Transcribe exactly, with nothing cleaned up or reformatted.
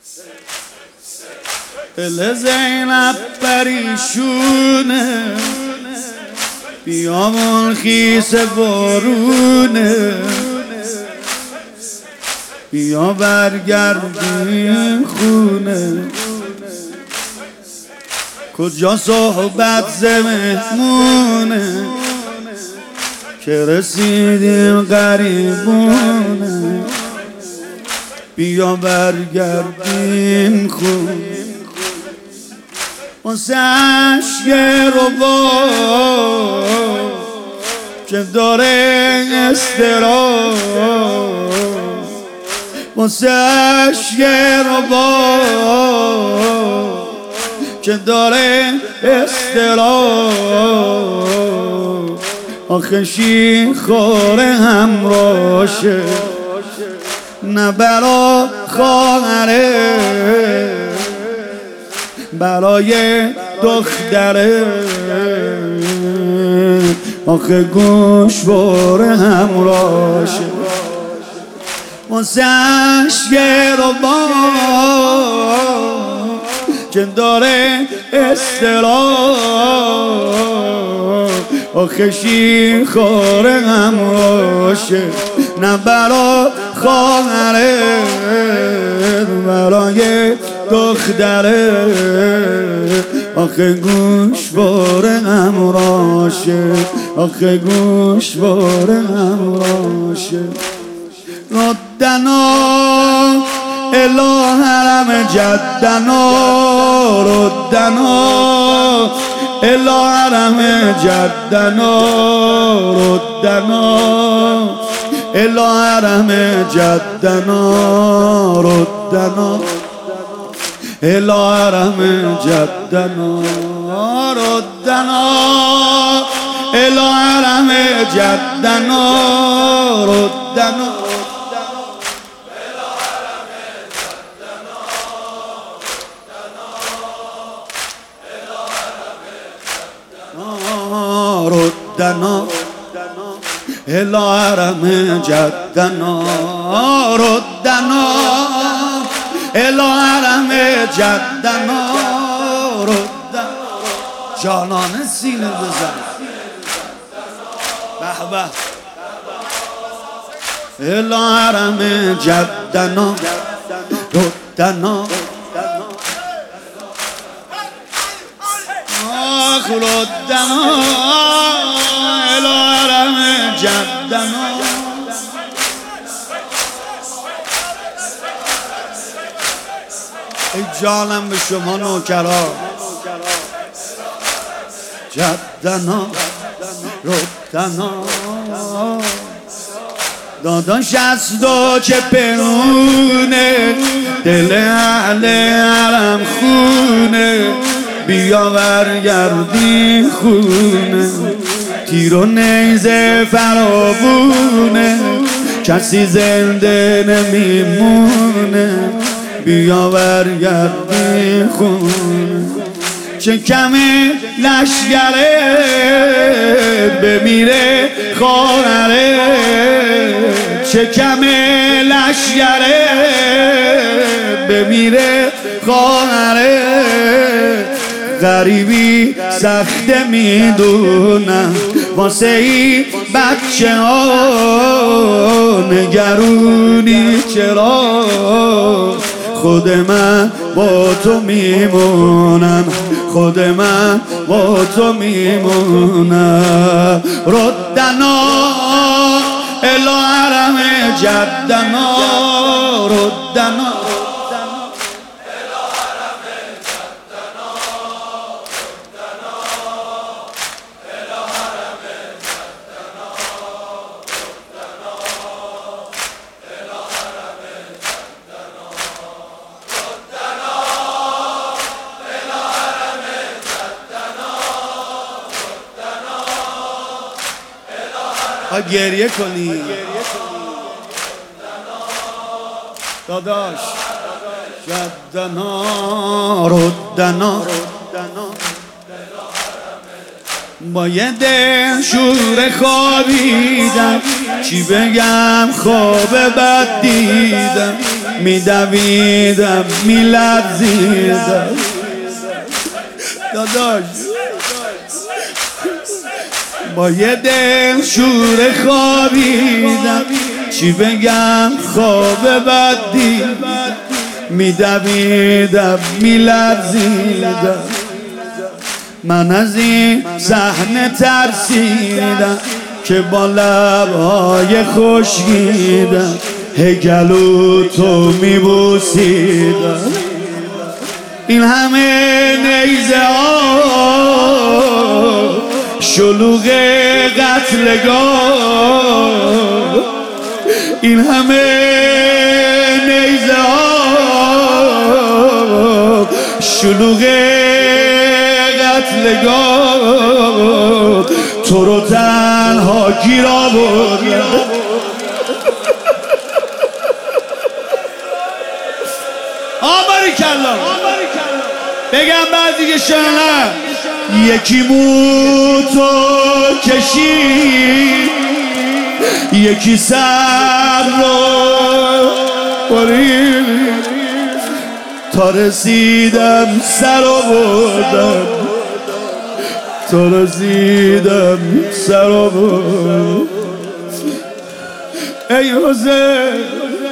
دل زینب پریشونه، بیامون خیس بارونه، بیا برگردیم خونه. کجا صحبت ز مهمونه که رسیدیم غریبونه، بیا برگردیم خونه. واسه عشق ربا که داره اضطراب، واسه عشق ربا که داره اضطراب، آخه شیرخواره همراشه نه برا خواهره، برای دختره، آخه گوشواره همراشه. واسه عشق ربا که داره اضطراب، آخه شیرخواره همراشه نه برا خواهره، برای دختره، آخه گوشواره همراشه، آخه گوشواره همراشه. ردنا الی حرم جدنا، ردنا الی حرم جدنا، ردنا الی حرم جدنا، ردنا الی حرم جدنا، ردنا الی حرم جدنا، ردنا ردنا الی حرم جدنا، ردنا الی حرم جدنا، ردنا. جانانه سینه بزن به به. الی حرم جدنا، ردنا آخ ردنا الی حرم جدنا. ای جانم به شما نوکرا، جدنا ردنا. داداش از دو چه پرونه، دل اهل حرم خونه، بیا برگردیم خونه. تیر و نیزه فراوونه، کسی زنده نمیمونه، بیا برگردیم خونه. چه کمه لشگره بمیره خواهره، چه کمه لشگره بمیره خواهره. غریبی سخته میدونم واسه این بچه ها، نگرونی چرا؟ خود من با تو میمونم، خود من با تو میمونم. ردنا الی حرم جدنا، ردنا گریه کنی داداش. جدنا ردنا با یه دل شور خوابیدم، چی بگم خواب بد دیدم. میدویدم میلرزیدم داداش با یه دل شور خوابیدم چی بگم خواب بدی میدویدم میلرزیدم من از این صحنه ترسیدم که با لبهای خشکیدم هیکلو تو میبوسیدم این همه نیزه ها شلوغ قتلگاه این همه نیزه ها شلوغ قتلگاه تو رو تنها گیر آوردم آباری کلا بگم بعد دیگه شنه یکی موتو کشید یکی سر رو برید تا رسیدم سر آوردم تا رسیدم سر آوردم ای حسین